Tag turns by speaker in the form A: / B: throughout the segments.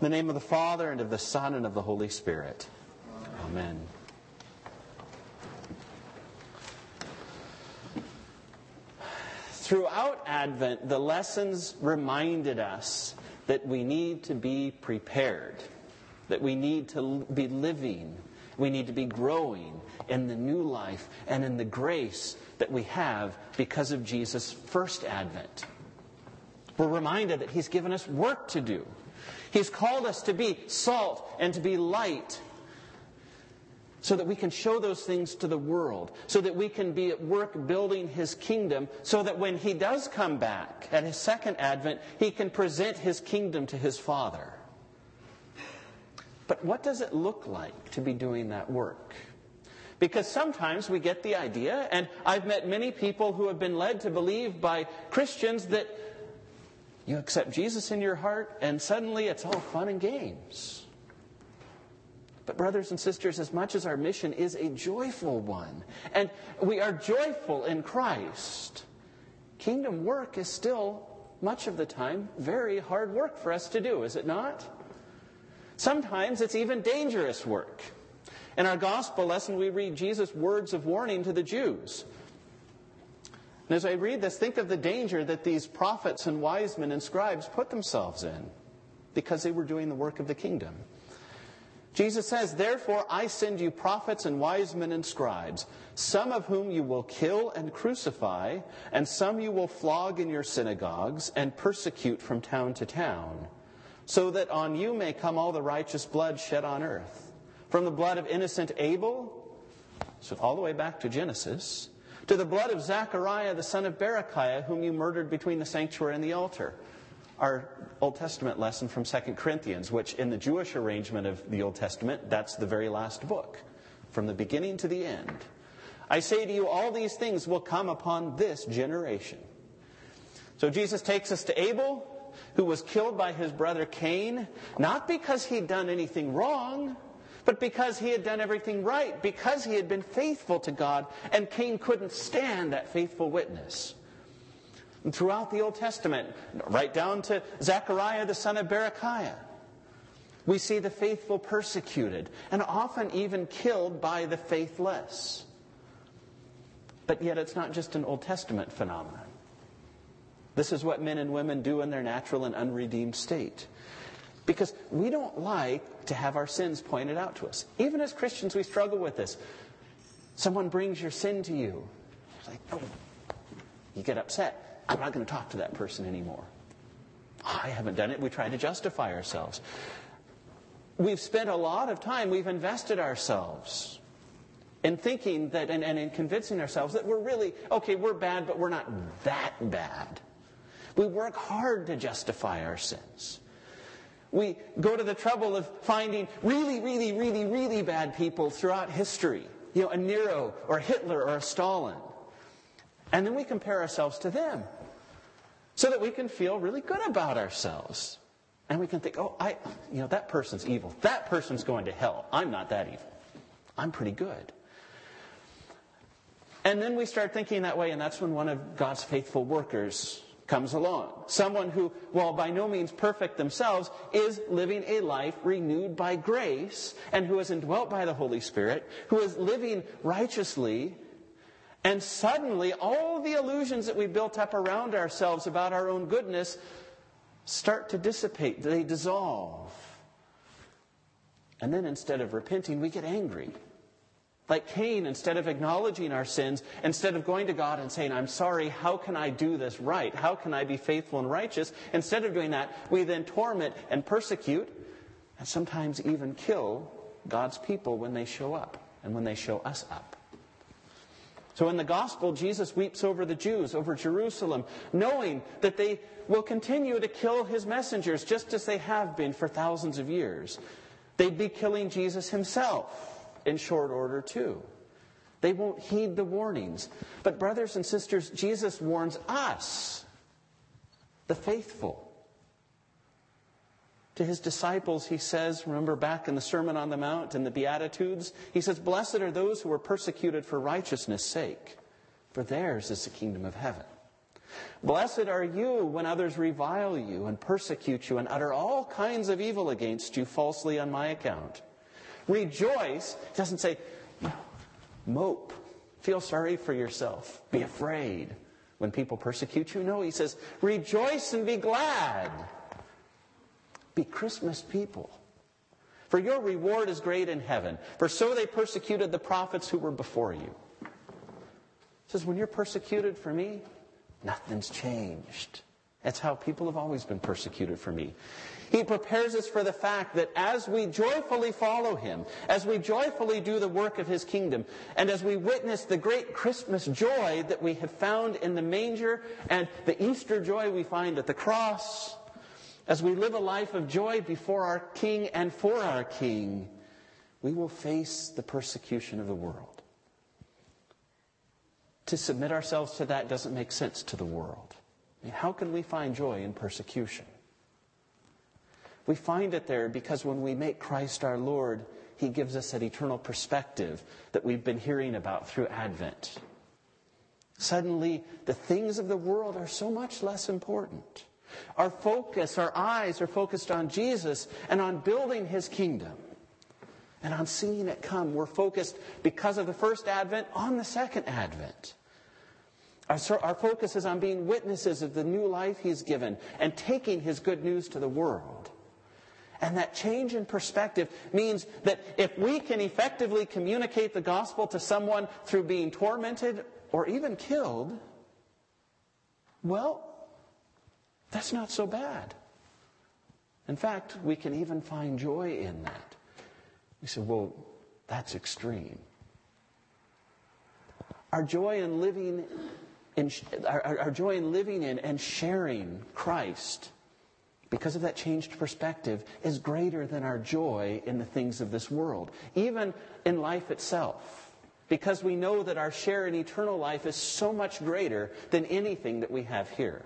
A: In the name of the Father, and of the Son, and of the Holy Spirit. Amen. Throughout Advent, the lessons reminded us that we need to be prepared, that we need to be living, we need to be growing in the new life and in the grace that we have because of Jesus' first Advent. We're reminded that He's given us work to do. He's called us to be salt and to be light so that we can show those things to the world, so that we can be at work building His kingdom, so that when He does come back at His second Advent, He can present His kingdom to His Father. But what does it look like to be doing that work? Because sometimes we get the idea, and I've met many people who have been led to believe by Christians that you accept Jesus in your heart and suddenly it's all fun and games. But brothers and sisters, as much as our mission is a joyful one, and we are joyful in Christ, kingdom work is still, much of the time, very hard work for us to do, is it not? Sometimes it's even dangerous work. In our gospel lesson, we read Jesus' words of warning to the Jews. And as I read this, think of the danger that these prophets and wise men and scribes put themselves in because they were doing the work of the kingdom. Jesus says, "Therefore I send you prophets and wise men and scribes, some of whom you will kill and crucify, and some you will flog in your synagogues and persecute from town to town, so that on you may come all the righteous blood shed on earth, from the blood of innocent Abel," so all the way back to Genesis, "to the blood of Zechariah the son of Berechiah, whom you murdered between the sanctuary and the altar." Our Old Testament lesson from 2 Corinthians, which in the Jewish arrangement of the Old Testament, that's the very last book, from the beginning to the end. "I say to you, all these things will come upon this generation." So Jesus takes us to Abel, who was killed by his brother Cain, not because he'd done anything wrong, but because he had done everything right, because he had been faithful to God, and Cain couldn't stand that faithful witness. And throughout the Old Testament, right down to Zechariah the son of Berechiah, we see the faithful persecuted, and often even killed by the faithless. But yet it's not just an Old Testament phenomenon. This is what men and women do in their natural and unredeemed state. Because we don't like to have our sins pointed out to us. Even as Christians, we struggle with this. Someone brings your sin to you. It's like, oh, you get upset. I'm not going to talk to that person anymore. I haven't done it. We try to justify ourselves. We've spent a lot of time, we've invested ourselves in thinking that, and in convincing ourselves that we're really, okay, we're bad, but we're not that bad. We work hard to justify our sins. We go to the trouble of finding really, really, really, really bad people throughout history. A Nero or Hitler or a Stalin. And then we compare ourselves to them so that we can feel really good about ourselves. And we can think, that person's evil. That person's going to hell. I'm not that evil. I'm pretty good. And then we start thinking that way, and that's when one of God's faithful workers comes along. Someone who, while by no means perfect themselves, is living a life renewed by grace, and who is indwelt by the Holy Spirit, who is living righteously, and suddenly all the illusions that we built up around ourselves about our own goodness start to dissipate. They dissolve. And then instead of repenting, we get angry. Like Cain, instead of acknowledging our sins, instead of going to God and saying, "I'm sorry, how can I do this right? How can I be faithful and righteous?" Instead of doing that, we then torment and persecute, and sometimes even kill God's people when they show up, and when they show us up. So in the gospel, Jesus weeps over the Jews, over Jerusalem, knowing that they will continue to kill His messengers, just as they have been for thousands of years. They'd be killing Jesus Himself in short order too. They won't heed the warnings. But brothers and sisters, Jesus warns us, the faithful. To His disciples, He says, remember back in the Sermon on the Mount and the Beatitudes, He says, "Blessed are those who are persecuted for righteousness' sake, for theirs is the kingdom of heaven." Blessed are you when others revile you and persecute you and utter all kinds of evil against you falsely on my account. Rejoice. It doesn't say mope. Feel sorry for yourself. Be afraid when people persecute you. No, he says, rejoice and be glad. Be Christmas people. For your reward is great in heaven. For so they persecuted the prophets who were before you. He says, when you're persecuted for me, nothing's changed. That's how people have always been persecuted for me. He prepares us for the fact that as we joyfully follow him, as we joyfully do the work of his kingdom, and as we witness the great Christmas joy that we have found in the manger and the Easter joy we find at the cross, as we live a life of joy before our King and for our King, we will face the persecution of the world. To submit ourselves to that doesn't make sense to the world. I mean, how can we find joy in persecution? We find it there because when we make Christ our Lord, he gives us that eternal perspective that we've been hearing about through Advent. Suddenly, the things of the world are so much less important. Our focus, our eyes are focused on Jesus and on building his kingdom and on seeing it come. We're focused, because of the first Advent, on the second Advent. Our focus is on being witnesses of the new life he's given and taking his good news to the world. And that change in perspective means that if we can effectively communicate the gospel to someone through being tormented or even killed, well, that's not so bad. In fact, we can even find joy in that. You say, well, that's extreme. Our joy in living in and sharing Christ, because of that changed perspective, is greater than our joy in the things of this world, even in life itself. Because we know that our share in eternal life is so much greater than anything that we have here.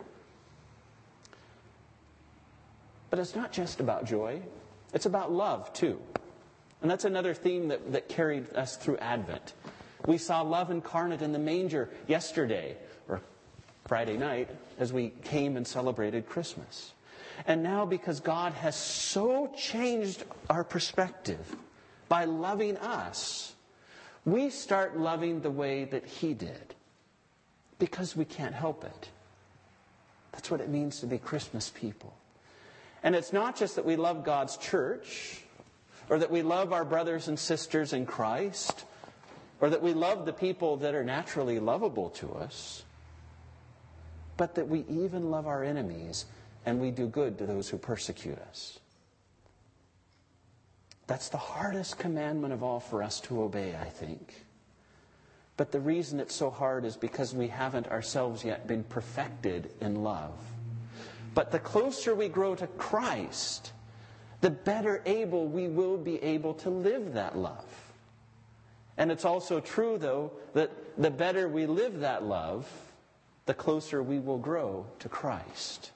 A: But it's not just about joy. It's about love, too. And that's another theme that carried us through Advent. We saw love incarnate in the manger yesterday, or Friday night, as we came and celebrated Christmas. And now, because God has so changed our perspective by loving us, we start loving the way that he did. Because we can't help it. That's what it means to be Christmas people. And it's not just that we love God's church, or that we love our brothers and sisters in Christ, or that we love the people that are naturally lovable to us, but that we even love our enemies and we do good to those who persecute us. That's the hardest commandment of all for us to obey, I think. But the reason it's so hard is because we haven't ourselves yet been perfected in love. But the closer we grow to Christ, the better able we will be able to live that love. And it's also true, though, that the better we live that love, the closer we will grow to Christ.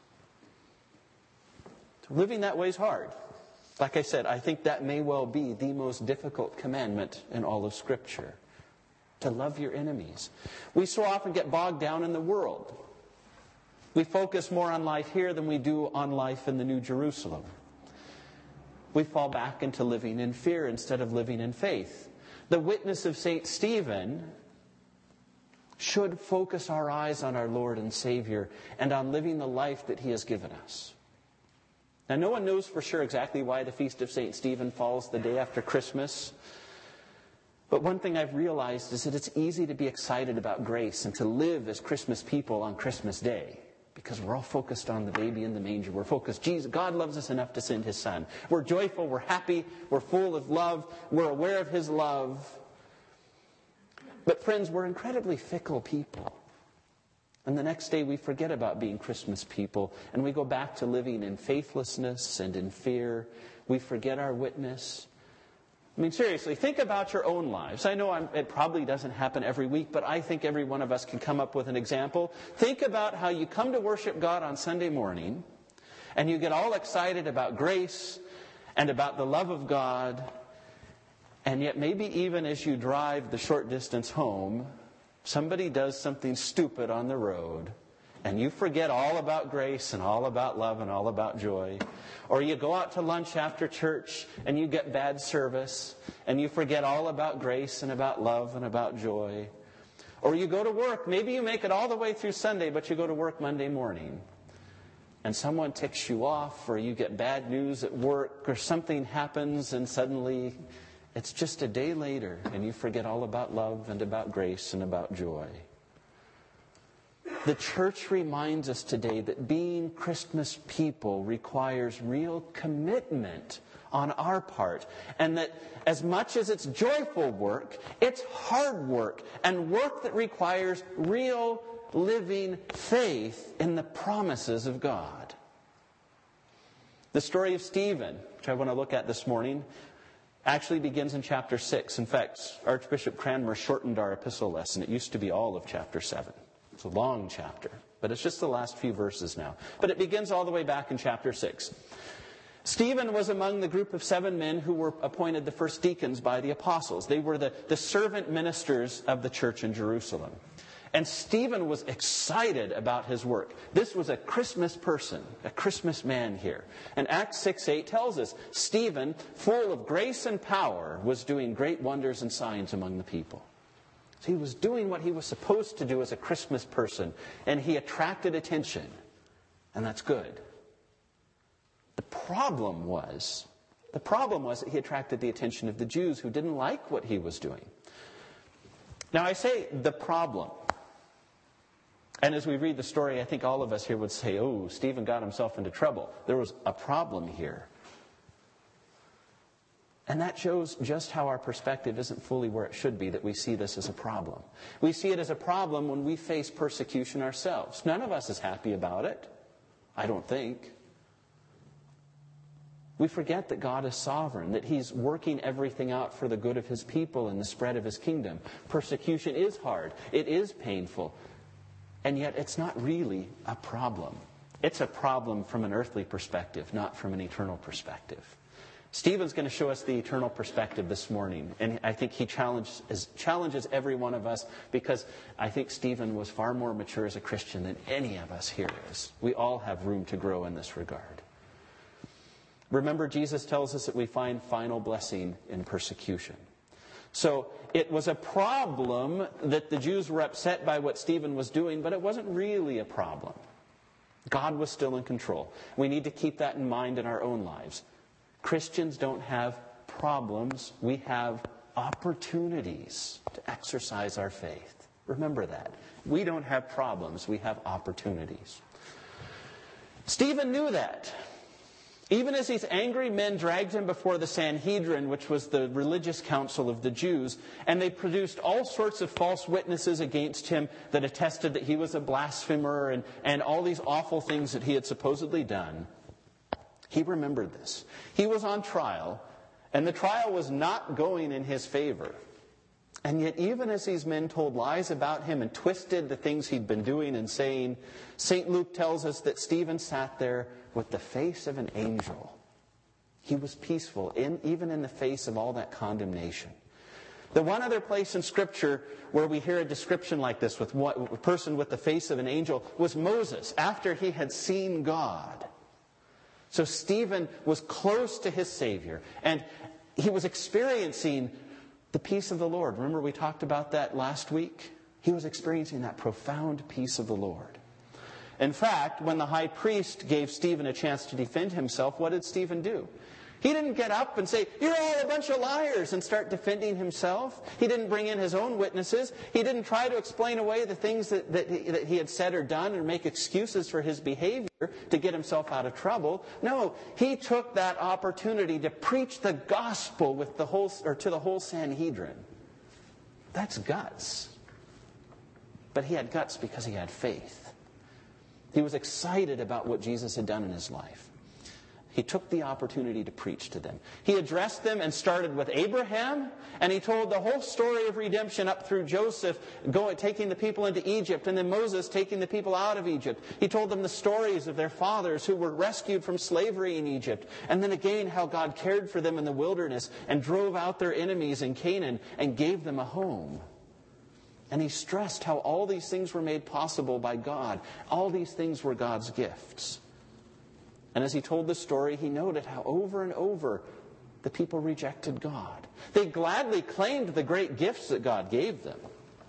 A: So living that way is hard. Like I said, I think that may well be the most difficult commandment in all of Scripture. To love your enemies. We so often get bogged down in the world. We focus more on life here than we do on life in the New Jerusalem. We fall back into living in fear instead of living in faith. The witness of St. Stephen should focus our eyes on our Lord and Savior and on living the life that he has given us. Now, no one knows for sure exactly why the Feast of St. Stephen falls the day after Christmas. But one thing I've realized is that it's easy to be excited about grace and to live as Christmas people on Christmas Day. Because we're all focused on the baby in the manger. We're focused, God loves us enough to send his Son. We're joyful, we're happy, we're full of love, we're aware of his love. But friends, we're incredibly fickle people. And the next day we forget about being Christmas people. And we go back to living in faithlessness and in fear. We forget our witness. I mean, seriously, think about your own lives. I know it probably doesn't happen every week, but I think every one of us can come up with an example. Think about how you come to worship God on Sunday morning, and you get all excited about grace and about the love of God, and yet maybe even as you drive the short distance home, somebody does something stupid on the road, and you forget all about grace and all about love and all about joy. Or you go out to lunch after church and you get bad service and you forget all about grace and about love and about joy. Or you go to work, maybe you make it all the way through Sunday, but you go to work Monday morning and someone ticks you off, or you get bad news at work, or something happens and suddenly it's just a day later and you forget all about love and about grace and about joy. The church reminds us today that being Christmas people requires real commitment on our part, and that as much as it's joyful work, it's hard work, and work that requires real living faith in the promises of God. The story of Stephen, which I want to look at this morning, actually begins in chapter 6. In fact, Archbishop Cranmer shortened our epistle lesson. It used to be all of chapter 7. It's a long chapter, but it's just the last few verses now. But it begins all the way back in chapter 6. Stephen was among the group of 7 men who were appointed the first deacons by the apostles. They were the servant ministers of the church in Jerusalem. And Stephen was excited about his work. This was a Christmas person, a Christmas man here. And Acts 6:8 tells us, Stephen, full of grace and power, was doing great wonders and signs among the people. So he was doing what he was supposed to do as a Christmas person, and he attracted attention. And that's good. The problem was that he attracted the attention of the Jews who didn't like what he was doing. Now I say the problem. And as we read the story, I think all of us here would say, oh, Stephen got himself into trouble. There was a problem here. And that shows just how our perspective isn't fully where it should be, that we see this as a problem. We see it as a problem when we face persecution ourselves. None of us is happy about it, I don't think. We forget that God is sovereign, that He's working everything out for the good of His people and the spread of His kingdom. Persecution is hard. It is painful. And yet it's not really a problem. It's a problem from an earthly perspective, not from an eternal perspective. Stephen's going to show us the eternal perspective this morning. And I think he challenges every one of us, because I think Stephen was far more mature as a Christian than any of us here is. We all have room to grow in this regard. Remember, Jesus tells us that we find final blessing in persecution. So it was a problem that the Jews were upset by what Stephen was doing, but it wasn't really a problem. God was still in control. We need to keep that in mind in our own lives. Christians don't have problems. We have opportunities to exercise our faith. Remember that. We don't have problems. We have opportunities. Stephen knew that. Even as these angry men dragged him before the Sanhedrin, which was the religious council of the Jews, and they produced all sorts of false witnesses against him that attested that he was a blasphemer and all these awful things that he had supposedly done, he remembered this. He was on trial, and the trial was not going in his favor. And yet, even as these men told lies about him and twisted the things he'd been doing and saying, St. Luke tells us that Stephen sat there with the face of an angel. He was peaceful, even in the face of all that condemnation. The one other place in Scripture where we hear a description like this, with a person with the face of an angel, was Moses, after he had seen God. So Stephen was close to his Savior, and he was experiencing the peace of the Lord. Remember, we talked about that last week? He was experiencing that profound peace of the Lord. In fact, when the high priest gave Stephen a chance to defend himself, what did Stephen do? He didn't get up and say, "You're all a bunch of liars," and start defending himself. He didn't bring in his own witnesses. He didn't try to explain away the things that he had said or done, or make excuses for his behavior to get himself out of trouble. No, he took that opportunity to preach the gospel to the whole Sanhedrin. That's guts. But he had guts because he had faith. He was excited about what Jesus had done in his life. He took the opportunity to preach to them. He addressed them and started with Abraham, and he told the whole story of redemption up through Joseph taking the people into Egypt, and then Moses taking the people out of Egypt. He told them the stories of their fathers who were rescued from slavery in Egypt, and then again how God cared for them in the wilderness and drove out their enemies in Canaan and gave them a home. And he stressed how all these things were made possible by God. All these things were God's gifts. And as he told the story, he noted how over and over the people rejected God. They gladly claimed the great gifts that God gave them,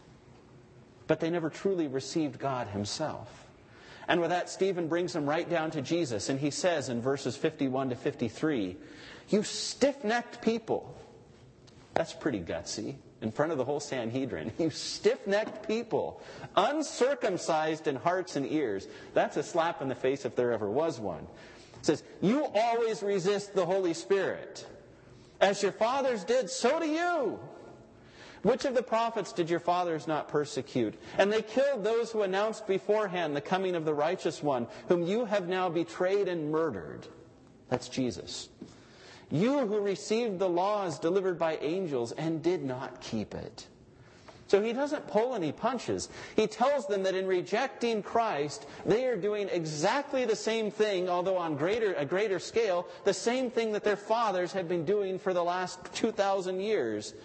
A: but they never truly received God himself. And with that, Stephen brings them right down to Jesus. And he says in verses 51 to 53, "You stiff-necked people." That's pretty gutsy. In front of the whole Sanhedrin. "You stiff-necked people, uncircumcised in hearts and ears." That's a slap in the face if there ever was one. It says, "You always resist the Holy Spirit. As your fathers did, so do you. Which of the prophets did your fathers not persecute? And they killed those who announced beforehand the coming of the righteous one, whom you have now betrayed and murdered." That's Jesus. "You who received the laws delivered by angels and did not keep it." So he doesn't pull any punches. He tells them that in rejecting Christ, they are doing exactly the same thing, although on a greater scale, the same thing that their fathers had been doing for the last 2,000 years,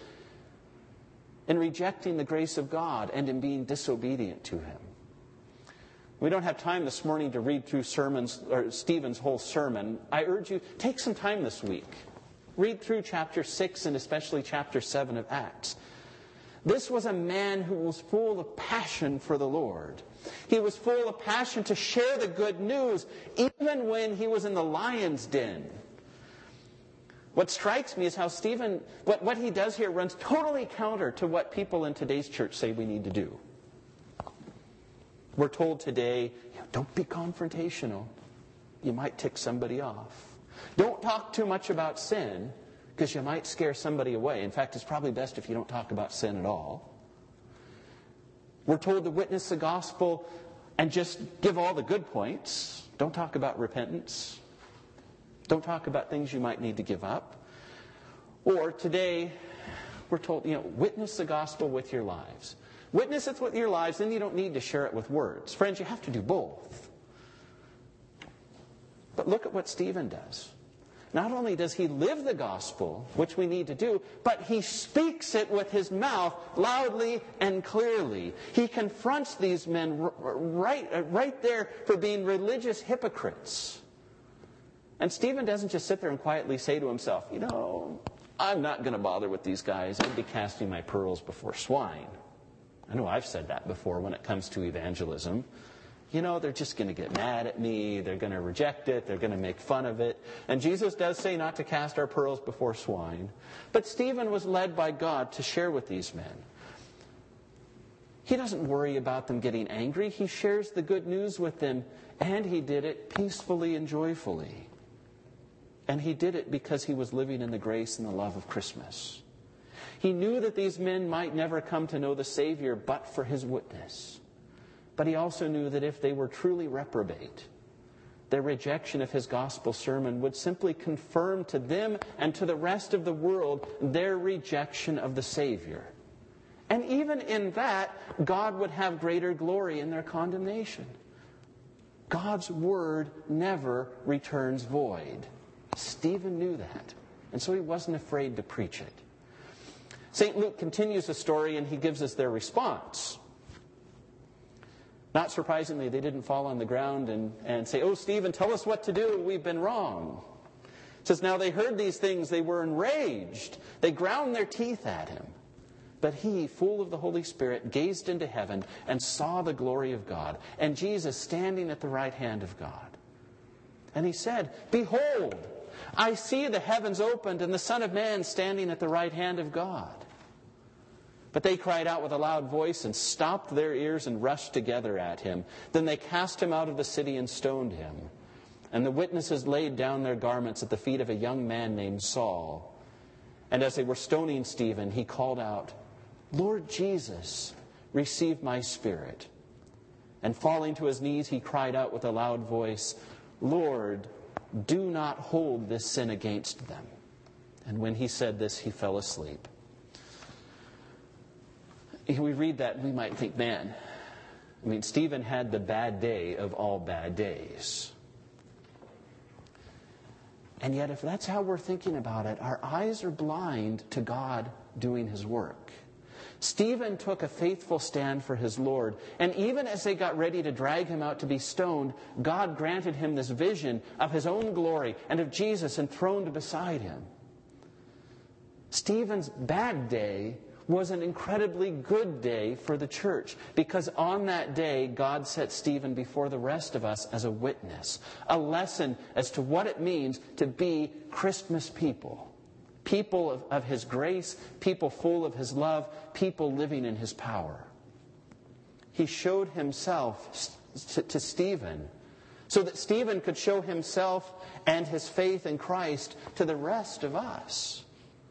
A: in rejecting the grace of God and in being disobedient to Him. We don't have time this morning to read through Stephen's whole sermon. I urge you, take some time this week. Read through chapter 6 and especially chapter 7 of Acts. This was a man who was full of passion for the Lord. He was full of passion to share the good news, even when he was in the lion's den. What strikes me is how Stephen, what he does here runs totally counter to what people in today's church say we need to do. We're told today, don't be confrontational. You might tick somebody off. Don't talk too much about sin, because you might scare somebody away. In fact, it's probably best if you don't talk about sin at all. We're told to witness the gospel and just give all the good points. Don't talk about repentance. Don't talk about things you might need to give up. Or today, we're told, witness the gospel with your lives. Witness it with your lives, then you don't need to share it with words. Friends, you have to do both. But look at what Stephen does. Not only does he live the gospel, which we need to do, but he speaks it with his mouth loudly and clearly. He confronts these men right there for being religious hypocrites. And Stephen doesn't just sit there and quietly say to himself, I'm not going to bother with these guys. I'd be casting my pearls before swine. I know I've said that before when it comes to evangelism. They're just going to get mad at me. They're going to reject it. They're going to make fun of it. And Jesus does say not to cast our pearls before swine. But Stephen was led by God to share with these men. He doesn't worry about them getting angry. He shares the good news with them. And he did it peacefully and joyfully. And he did it because he was living in the grace and the love of Christmas. He knew that these men might never come to know the Savior but for his witness. But he also knew that if they were truly reprobate, their rejection of his gospel sermon would simply confirm to them and to the rest of the world their rejection of the Savior. And even in that, God would have greater glory in their condemnation. God's word never returns void. Stephen knew that, and so he wasn't afraid to preach it. St. Luke continues the story, and he gives us their response. Not surprisingly, they didn't fall on the ground and say, "Oh, Stephen, tell us what to do. We've been wrong." It says, now they heard these things. They were enraged. They ground their teeth at him. But he, full of the Holy Spirit, gazed into heaven and saw the glory of God, and Jesus standing at the right hand of God. And he said, "Behold, I see the heavens opened and the Son of Man standing at the right hand of God." But they cried out with a loud voice and stopped their ears and rushed together at him. Then they cast him out of the city and stoned him. And the witnesses laid down their garments at the feet of a young man named Saul. And as they were stoning Stephen, he called out, "Lord Jesus, receive my spirit." And falling to his knees, he cried out with a loud voice, "Lord, do not hold this sin against them." And when he said this, he fell asleep. We read that and we might think, Stephen had the bad day of all bad days. And yet, if that's how we're thinking about it, our eyes are blind to God doing his work. Stephen took a faithful stand for his Lord. And even as they got ready to drag him out to be stoned, God granted him this vision of his own glory and of Jesus enthroned beside him. Stephen's bad day was an incredibly good day for the church, because on that day, God set Stephen before the rest of us as a witness, a lesson as to what it means to be Christmas people. People of His grace, people full of His love, people living in His power. He showed Himself to Stephen so that Stephen could show himself and his faith in Christ to the rest of us.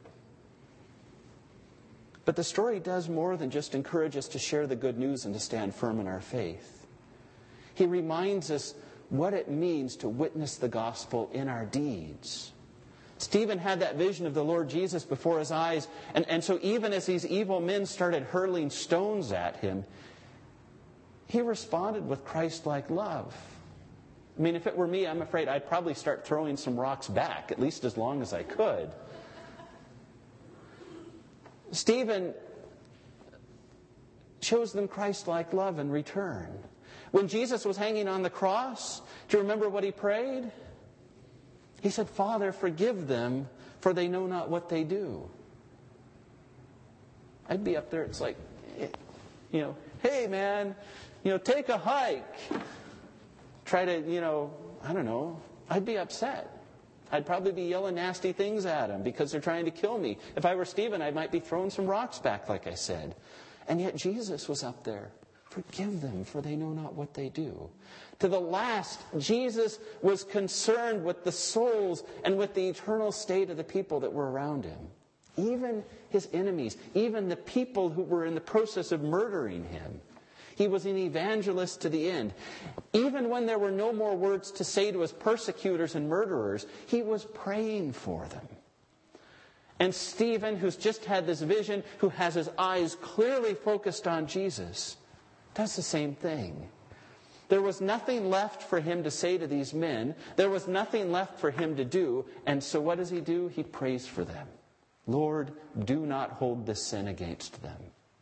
A: But the story does more than just encourage us to share the good news and to stand firm in our faith. He reminds us what it means to witness the gospel in our deeds. Stephen had that vision of the Lord Jesus before his eyes, and so even as these evil men started hurling stones at him, he responded with Christ-like love. I mean, if it were me, I'm afraid I'd probably start throwing some rocks back, at least as long as I could. Stephen shows them Christ-like love in return. When Jesus was hanging on the cross, do you remember what he prayed? He said, "Father, forgive them, for they know not what they do." I'd be up there, it's like, hey man, take a hike. Try to, I don't know, I'd be upset. I'd probably be yelling nasty things at them because they're trying to kill me. If I were Stephen, I might be throwing some rocks back, like I said. And yet Jesus was up there. Forgive them, for they know not what they do. To the last, Jesus was concerned with the souls and with the eternal state of the people that were around him. Even his enemies, even the people who were in the process of murdering him. He was an evangelist to the end. Even when there were no more words to say to his persecutors and murderers, he was praying for them. And Stephen, who's just had this vision, who has his eyes clearly focused on Jesus, does the same thing. There was nothing left for him to say to these men. There was nothing left for him to do. And so what does he do? He prays for them. Lord, do not hold this sin against them.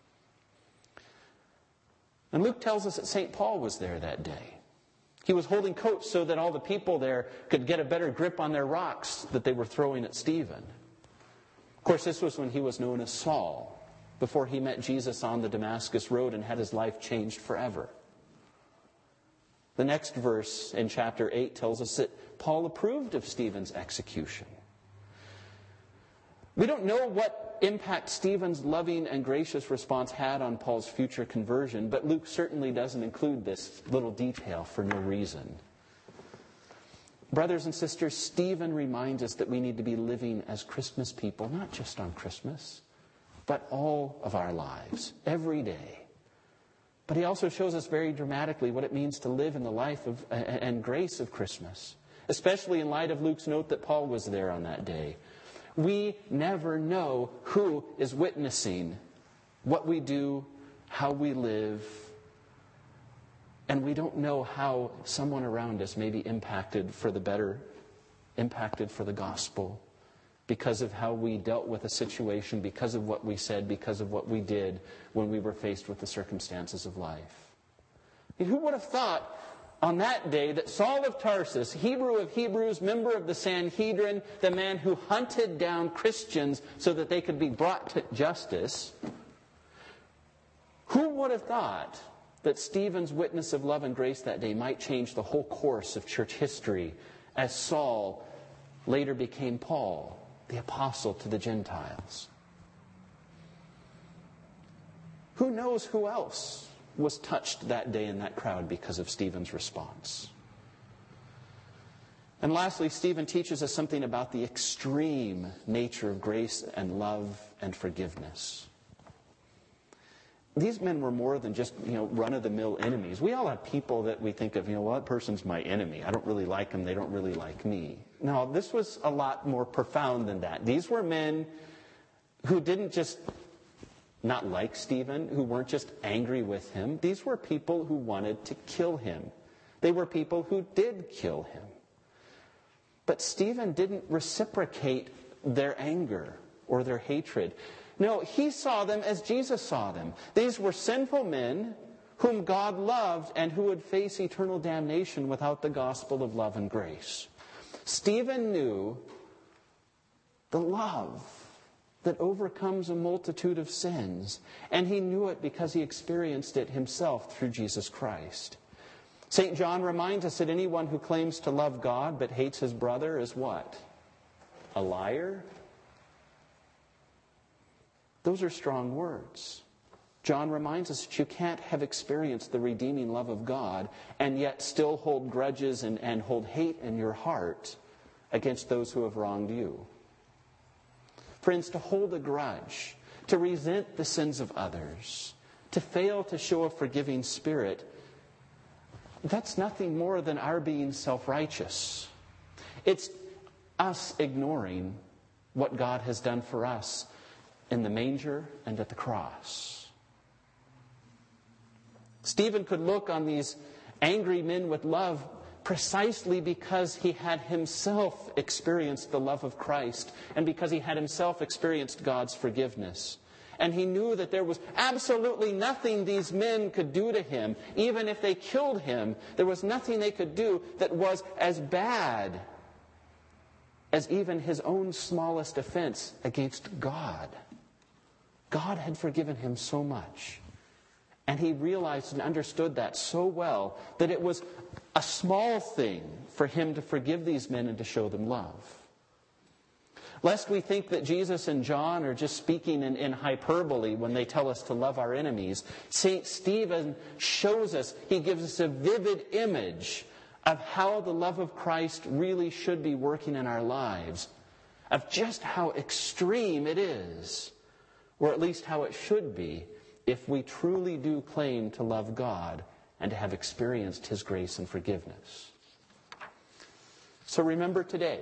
A: And Luke tells us that St. Paul was there that day. He was holding coats so that all the people there could get a better grip on their rocks that they were throwing at Stephen. Of course, this was when he was known as Saul, before he met Jesus on the Damascus Road and had his life changed forever. The next verse in chapter 8 tells us that Paul approved of Stephen's execution. We don't know what impact Stephen's loving and gracious response had on Paul's future conversion, but Luke certainly doesn't include this little detail for no reason. Brothers and sisters, Stephen reminds us that we need to be living as Christmas people, not just on Christmas, but all of our lives, every day. But he also shows us very dramatically what it means to live in the life of and grace of Christmas, especially in light of Luke's note that Paul was there on that day. We never know who is witnessing what we do, how we live, and we don't know how someone around us may be impacted for the better, impacted for the gospel, because of how we dealt with a situation, because of what we said, because of what we did when we were faced with the circumstances of life. Who would have thought on that day that Saul of Tarsus, Hebrew of Hebrews, member of the Sanhedrin, the man who hunted down Christians so that they could be brought to justice, who would have thought that Stephen's witness of love and grace that day might change the whole course of church history as Saul later became Paul, the apostle to the Gentiles? Who knows who else was touched that day in that crowd because of Stephen's response? And lastly, Stephen teaches us something about the extreme nature of grace and love and forgiveness. These men were more than just, run-of-the-mill enemies. We all have people that we think of, well, that person's my enemy. I don't really like them. They don't really like me. No, this was a lot more profound than that. These were men who didn't just not like Stephen, who weren't just angry with him. These were people who wanted to kill him. They were people who did kill him. But Stephen didn't reciprocate their anger or their hatred. No, he saw them as Jesus saw them. These were sinful men whom God loved and who would face eternal damnation without the gospel of love and grace. Stephen knew the love that overcomes a multitude of sins, and he knew it because he experienced it himself through Jesus Christ. St. John reminds us that anyone who claims to love God but hates his brother is what? A liar? Those are strong words. John reminds us that you can't have experienced the redeeming love of God and yet still hold grudges and hold hate in your heart against those who have wronged you. Friends, to hold a grudge, to resent the sins of others, to fail to show a forgiving spirit, that's nothing more than our being self-righteous. It's us ignoring what God has done for us in the manger and at the cross. Stephen could look on these angry men with love precisely because he had himself experienced the love of Christ and because he had himself experienced God's forgiveness. And he knew that there was absolutely nothing these men could do to him. Even if they killed him, there was nothing they could do that was as bad as even his own smallest offense against God. God had forgiven him so much. And he realized and understood that so well that it was a small thing for him to forgive these men and to show them love. Lest we think that Jesus and John are just speaking in hyperbole when they tell us to love our enemies, St. Stephen shows us, he gives us a vivid image of how the love of Christ really should be working in our lives, of just how extreme it is, or at least how it should be, if we truly do claim to love God and to have experienced His grace and forgiveness. So remember today,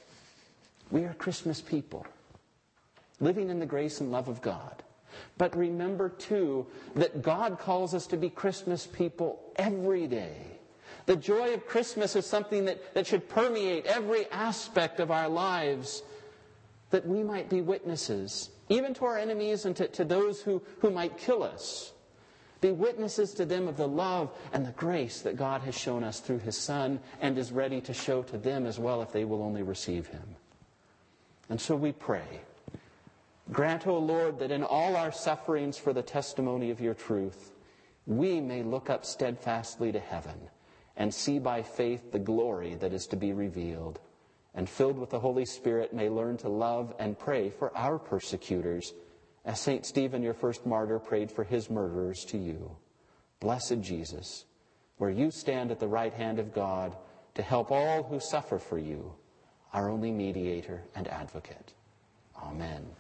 A: we are Christmas people, living in the grace and love of God. But remember too that God calls us to be Christmas people every day. The joy of Christmas is something that should permeate every aspect of our lives, that we might be witnesses, even to our enemies and to those who might kill us. Be witnesses to them of the love and the grace that God has shown us through His Son and is ready to show to them as well if they will only receive Him. And so we pray, grant, O Lord, that in all our sufferings for the testimony of your truth, we may look up steadfastly to heaven and see by faith the glory that is to be revealed, and filled with the Holy Spirit may learn to love and pray for our persecutors, as St. Stephen, your first martyr, prayed for his murderers to you. Blessed Jesus, where you stand at the right hand of God to help all who suffer for you, our only mediator and advocate. Amen.